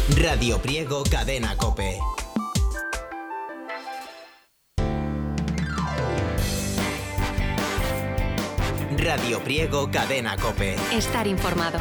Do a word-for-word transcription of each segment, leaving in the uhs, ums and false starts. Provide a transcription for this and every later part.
Radio Priego Cadena COPE. Radio Priego Cadena COPE. Estar informado.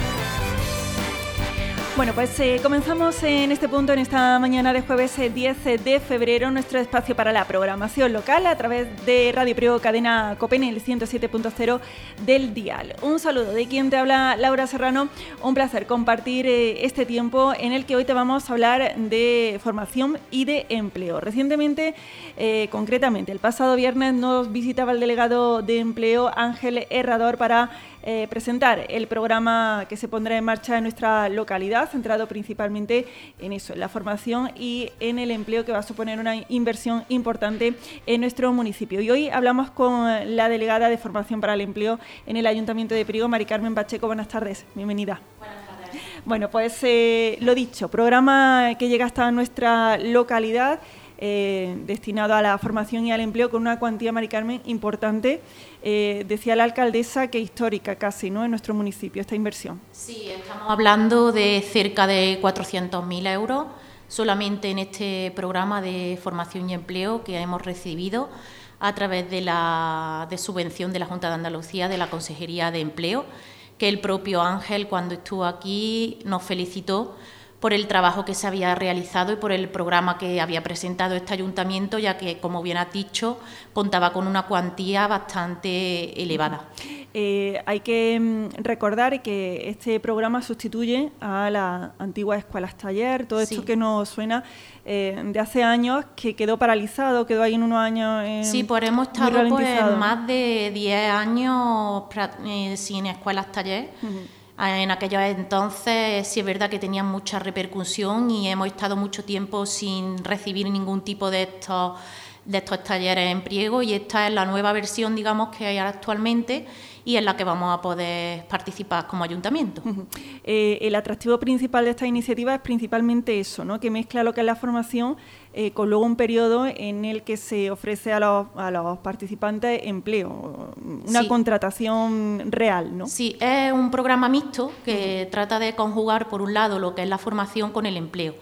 Bueno, pues eh, comenzamos en este punto, en esta mañana de jueves eh, diez de febrero, nuestro espacio para la programación local a través de Radio Priego Cadena COPE en el ciento siete punto cero del dial. Un saludo de quien te habla, Laura Serrano. Un placer compartir eh, este tiempo en el que hoy te vamos a hablar de formación y de empleo. Recientemente, eh, concretamente, el pasado viernes nos visitaba el delegado de empleo, Ángel Herrador, para Eh, presentar el programa que se pondrá en marcha en nuestra localidad, centrado principalmente en eso, en la formación y en el empleo, que va a suponer una inversión importante en nuestro municipio. Y hoy hablamos con la delegada de Formación para el Empleo en el Ayuntamiento de Priego, Mari Carmen Pacheco. Buenas tardes, bienvenida. Buenas tardes. Bueno, pues eh, lo dicho, programa que llega hasta nuestra localidad, Eh, destinado a la formación y al empleo, con una cuantía, Mari Carmen, importante. Eh, decía la alcaldesa que histórica casi, ¿no?, en nuestro municipio, esta inversión. Sí, estamos hablando de cerca de cuatrocientos mil euros solamente en este programa de formación y empleo que hemos recibido a través de la de subvención de la Junta de Andalucía, de la Consejería de Empleo, que el propio Ángel, cuando estuvo aquí, nos felicitó por el trabajo que se había realizado y por el programa que había presentado este ayuntamiento, ya que, como bien has dicho, contaba con una cuantía bastante elevada. Eh, hay que recordar que este programa sustituye a las antiguas escuelas taller, todo esto sí. que nos suena eh, de hace años, que quedó paralizado, quedó ahí en unos años eh, Sí, pues hemos estado pues, más de diez años eh, sin escuelas taller. Uh-huh. En aquellos entonces sí es verdad que tenían mucha repercusión y hemos estado mucho tiempo sin recibir ningún tipo de estos, de estos talleres en Priego, y esta es la nueva versión, digamos, que hay actualmente y en la que vamos a poder participar como ayuntamiento. Uh-huh. Eh, el atractivo principal de esta iniciativa es principalmente eso, ¿no?, que mezcla lo que es la formación eh, con luego un periodo en el que se ofrece a los, a los participantes empleo, una sí. contratación real, ¿no? Sí, es un programa mixto que uh-huh. trata de conjugar, por un lado, lo que es la formación con el empleo.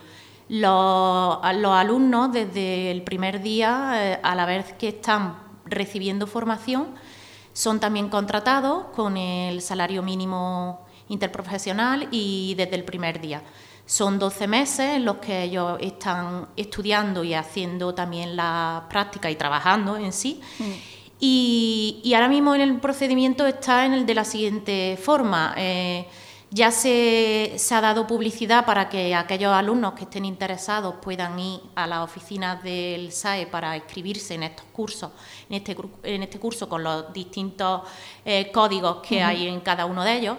Los, los alumnos, desde el primer día, eh, a la vez que están recibiendo formación, son también contratados con el salario mínimo interprofesional y desde el primer día. Son doce meses en los que ellos están estudiando y haciendo también la práctica y trabajando en sí. Mm. Y, y ahora mismo en el procedimiento está en el de la siguiente forma. Eh, Ya se, se ha dado publicidad para que aquellos alumnos que estén interesados puedan ir a las oficinas del S A E para inscribirse en estos cursos, en este, en este curso con los distintos eh, códigos que uh-huh. hay en cada uno de ellos.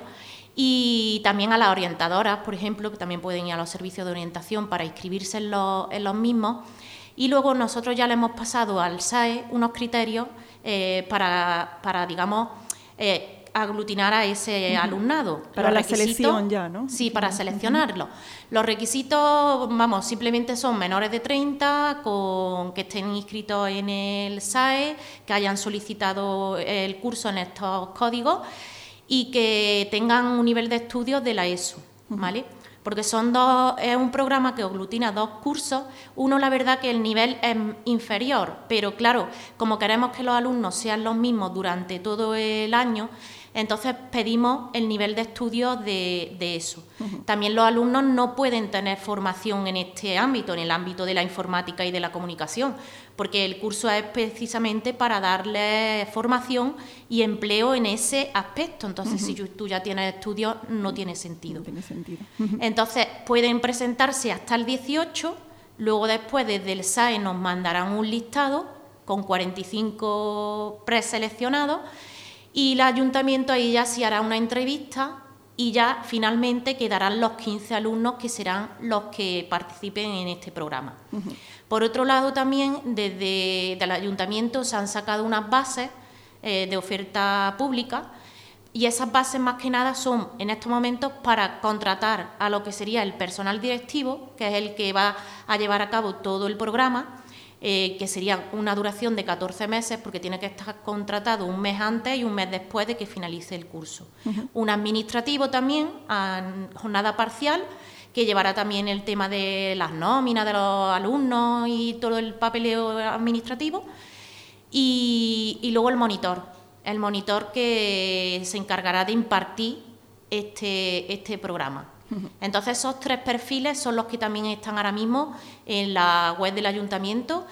Y también a las orientadoras, por ejemplo, que también pueden ir a los servicios de orientación para inscribirse en los, en los mismos. Y luego nosotros ya le hemos pasado al S A E unos criterios eh, para, para, digamos, eh, aglutinar a ese uh-huh. alumnado. Para los la selección ya, ¿no? Sí, para uh-huh. seleccionarlo. Los requisitos, vamos, simplemente son menores de treinta, con que estén inscritos en el S A E, que hayan solicitado el curso en estos códigos y que tengan un nivel de estudios de la ESO, ¿vale? Uh-huh. Porque son dos, es un programa que aglutina dos cursos. Uno, la verdad, que el nivel es inferior, pero claro, como queremos que los alumnos sean los mismos durante todo el año, entonces pedimos el nivel de estudio de, de eso. Uh-huh. También los alumnos no pueden tener formación en este ámbito, en el ámbito de la informática y de la comunicación, porque el curso es precisamente para darles formación y empleo en ese aspecto. Entonces, uh-huh. si tú ya tienes estudios, no tiene sentido. No tiene sentido. Uh-huh. Entonces, pueden presentarse hasta el dieciocho, luego después desde el S A E nos mandarán un listado con cuarenta y cinco preseleccionados, y el ayuntamiento ahí ya se hará una entrevista y ya finalmente quedarán los quince alumnos que serán los que participen en este programa. Uh-huh. Por otro lado, también desde el ayuntamiento se han sacado unas bases eh, de oferta pública, y esas bases más que nada son en estos momentos para contratar a lo que sería el personal directivo, que es el que va a llevar a cabo todo el programa. eh, que sería una duración de catorce meses, porque tiene que estar contratado un mes antes y un mes después de que finalice el curso. Uh-huh. Un administrativo también, a jornada parcial, que llevará también el tema de las nóminas de los alumnos y todo el papeleo administrativo. Y, y luego el monitor, el monitor que se encargará de impartir este, este programa. Uh-huh. Entonces, esos tres perfiles son los que también están ahora mismo en la web del ayuntamiento,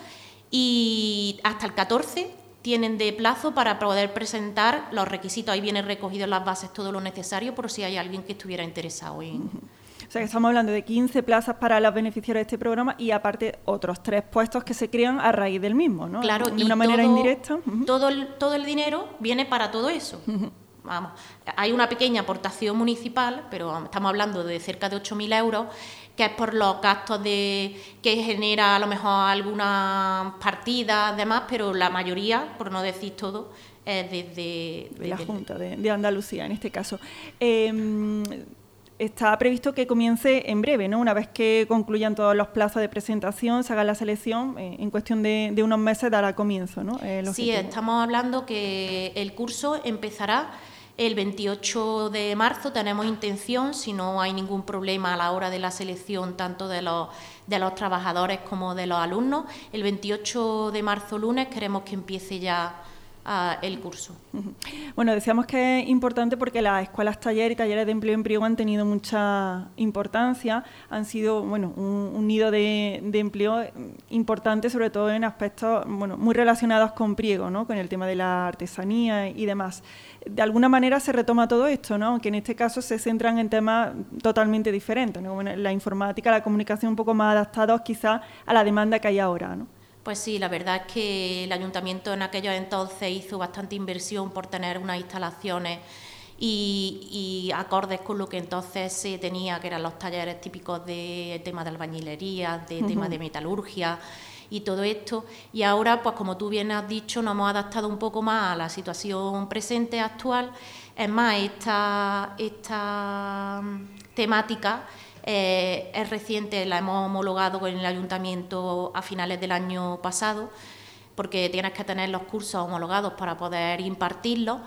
y hasta el catorce tienen de plazo para poder presentar los requisitos. Ahí viene recogido en las bases todo lo necesario por si hay alguien que estuviera interesado en... Uh-huh. O sea, que estamos hablando de quince plazas para los beneficiarios de este programa y aparte otros tres puestos que se crean a raíz del mismo, ¿no? Claro, de una manera todo, indirecta. Uh-huh. Todo el, todo el dinero viene para todo eso. Uh-huh. Vamos, hay una pequeña aportación municipal, pero estamos hablando de cerca de ocho mil euros, que es por los gastos de que genera a lo mejor algunas partidas, demás, pero la mayoría, por no decir todo, es desde... De, de la del... Junta de, de Andalucía, en este caso. Eh, Está previsto que comience en breve, ¿no? Una vez que concluyan todos los plazos de presentación, se haga la selección, eh, en cuestión de, de unos meses dará comienzo, ¿no? Eh, sí, estamos hablando que el curso empezará el veintiocho de marzo, tenemos intención, si no hay ningún problema a la hora de la selección tanto de los, de los trabajadores como de los alumnos, el veintiocho de marzo, lunes, queremos que empiece ya el curso. Bueno, decíamos que es importante porque las escuelas taller y talleres de empleo en Priego han tenido mucha importancia, han sido bueno un, un nido de, de empleo importante, sobre todo en aspectos bueno muy relacionados con Priego, ¿no? Con el tema de la artesanía y demás. De alguna manera se retoma todo esto, ¿no? Aunque en este caso se centran en temas totalmente diferentes, ¿no? Bueno, la informática, la comunicación un poco más adaptados quizás a la demanda que hay ahora, ¿no? Pues sí, la verdad es que el ayuntamiento en aquellos entonces hizo bastante inversión por tener unas instalaciones y, y acordes con lo que entonces se tenía, que eran los talleres típicos de tema de albañilería, de uh-huh. tema de metalurgia y todo esto. Y ahora, pues como tú bien has dicho, nos hemos adaptado un poco más a la situación presente, actual. Es más, esta, esta temática... Eh, es reciente, la hemos homologado con el ayuntamiento a finales del año pasado, porque tienes que tener los cursos homologados para poder impartirlos,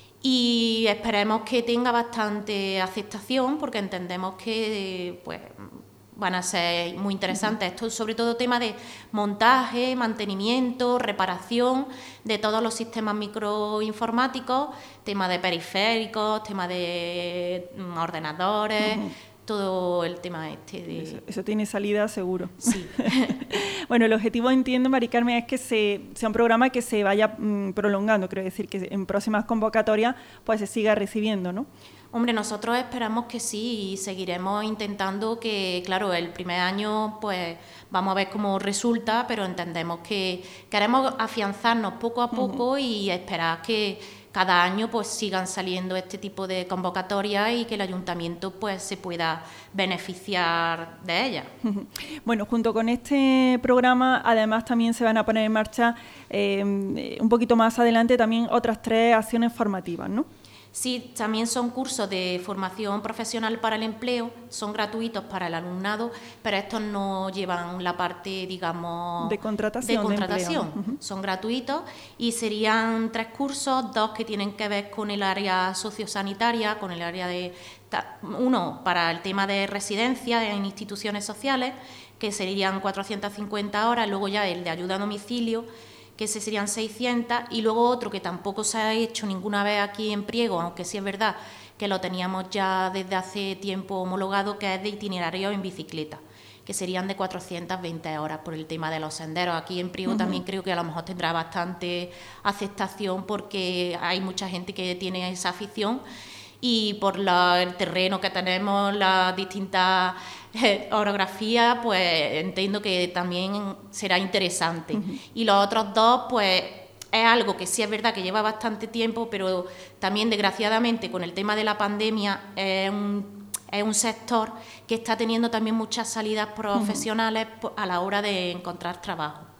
y esperemos que tenga bastante aceptación, porque entendemos que pues, van a ser muy interesantes. Esto sobre todo tema de montaje, mantenimiento, reparación de todos los sistemas microinformáticos, tema de periféricos, tema de ordenadores... Uh-huh. Todo el tema este de... Eso, eso tiene salida seguro. Sí. Bueno, el objetivo, entiendo, Mari Carmen, es que se, sea un programa que se vaya mmm, prolongando, quiero decir, que en próximas convocatorias pues se siga recibiendo, ¿no? Hombre, nosotros esperamos que sí y seguiremos intentando que, claro, el primer año pues vamos a ver cómo resulta, pero entendemos que queremos afianzarnos poco a poco uh-huh. y esperar que cada año pues sigan saliendo este tipo de convocatorias y que el ayuntamiento pues se pueda beneficiar de ellas. Bueno, junto con este programa además también se van a poner en marcha eh, un poquito más adelante también otras tres acciones formativas, ¿no? Sí, también son cursos de formación profesional para el empleo, son gratuitos para el alumnado, pero estos no llevan la parte, digamos, de contratación. De contratación. De uh-huh. Son gratuitos y serían tres cursos, dos que tienen que ver con el área sociosanitaria, con el área de... Uno para el tema de residencia en instituciones sociales, que serían cuatrocientas cincuenta horas, luego ya el de ayuda a domicilio, que ese serían seiscientas, y luego otro que tampoco se ha hecho ninguna vez aquí en Priego, aunque sí es verdad que lo teníamos ya desde hace tiempo homologado, que es de itinerario en bicicleta, que serían de cuatrocientas veinte horas por el tema de los senderos. Aquí en Priego uh-huh. también creo que a lo mejor tendrá bastante aceptación porque hay mucha gente que tiene esa afición y por la, el terreno que tenemos, las distintas eh, orografías, pues entiendo que también será interesante. Uh-huh. Y los otros dos, pues es algo que sí es verdad que lleva bastante tiempo, pero también desgraciadamente con el tema de la pandemia es un, es un sector que está teniendo también muchas salidas profesionales uh-huh. a la hora de encontrar trabajo.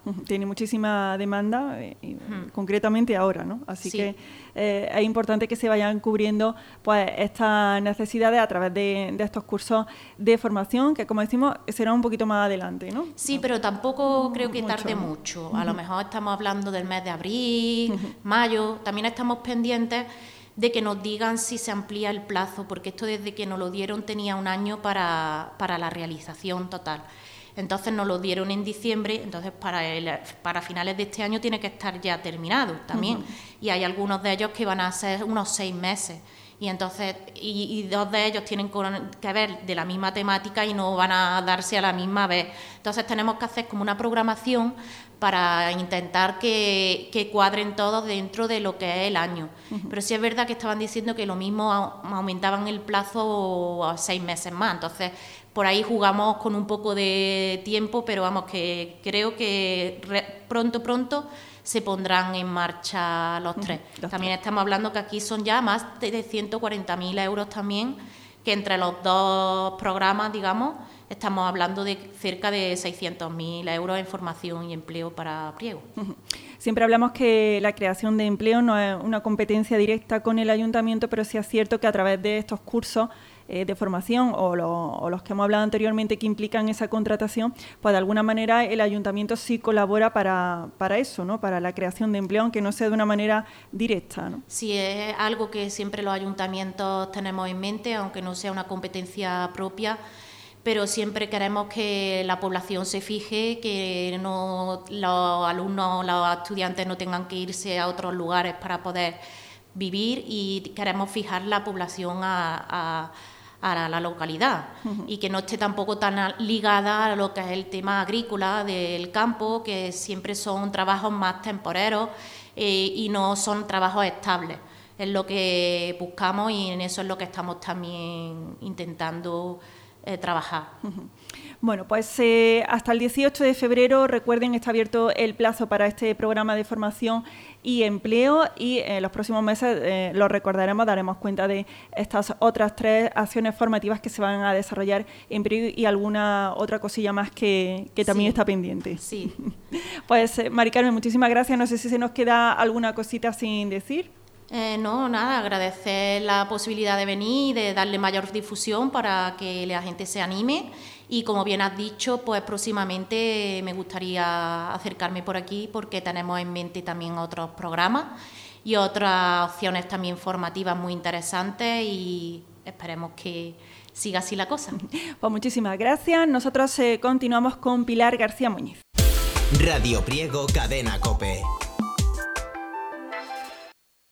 Tiene muchísima demanda, eh, y, uh-huh. concretamente ahora, ¿no? Así sí. que eh, es importante que se vayan cubriendo pues estas necesidades a través de, de estos cursos de formación, que como decimos, será un poquito más adelante, ¿no? Sí, pero tampoco uh, creo que mucho, tarde ¿no? mucho. Uh-huh. A lo mejor estamos hablando del mes de abril, uh-huh. mayo. También estamos pendientes de que nos digan si se amplía el plazo, porque esto desde que nos lo dieron tenía un año para, para la realización total. Entonces nos lo dieron en diciembre, entonces para el, para finales de este año tiene que estar ya terminado también. Uh-huh. Y hay algunos de ellos que van a ser unos seis meses. Y entonces y, y dos de ellos tienen que ver de la misma temática y no van a darse a la misma vez. Entonces tenemos que hacer como una programación para intentar que, que cuadren todos dentro de lo que es el año. Uh-huh. Pero sí es verdad que estaban diciendo que lo mismo aumentaban el plazo a seis meses más. Entonces por ahí jugamos con un poco de tiempo, pero vamos, que creo que re, pronto, pronto se pondrán en marcha los tres. Los también tres. Estamos hablando que aquí son ya más de ciento cuarenta mil euros también, que entre los dos programas, digamos, estamos hablando de cerca de seiscientos mil euros en formación y empleo para Priego. Uh-huh. Siempre hablamos que la creación de empleo no es una competencia directa con el ayuntamiento, pero sí es cierto que a través de estos cursos eh, de formación o, lo, o los que hemos hablado anteriormente que implican esa contratación, pues de alguna manera el ayuntamiento sí colabora para, para eso, ¿no? Para la creación de empleo, aunque no sea de una manera directa, ¿no? Sí, es algo que siempre los ayuntamientos tenemos en mente, aunque no sea una competencia propia, pero siempre queremos que la población se fije, que no los alumnos, los estudiantes no tengan que irse a otros lugares para poder vivir, y queremos fijar la población a, a, a la localidad. Uh-huh. Y que no esté tampoco tan ligada a lo que es el tema agrícola del campo, que siempre son trabajos más temporeros eh, y no son trabajos estables. Es lo que buscamos y en eso es lo que estamos también intentando Eh, trabajar. Uh-huh. Bueno, pues eh, hasta el dieciocho de febrero, recuerden, está abierto el plazo para este programa de formación y empleo, y en eh, los próximos meses eh, lo recordaremos, daremos cuenta de estas otras tres acciones formativas que se van a desarrollar en Priego y alguna otra cosilla más que, que también sí. está pendiente. Sí. Pues eh, Mari Carmen, muchísimas gracias. No sé si se nos queda alguna cosita sin decir. Eh, no, nada, agradecer la posibilidad de venir y de darle mayor difusión para que la gente se anime, y como bien has dicho, pues próximamente me gustaría acercarme por aquí porque tenemos en mente también otros programas y otras opciones también formativas muy interesantes, y esperemos que siga así la cosa. Pues muchísimas gracias. Nosotros eh, continuamos con Pilar García Muñiz. Radio Priego, Cadena COPE.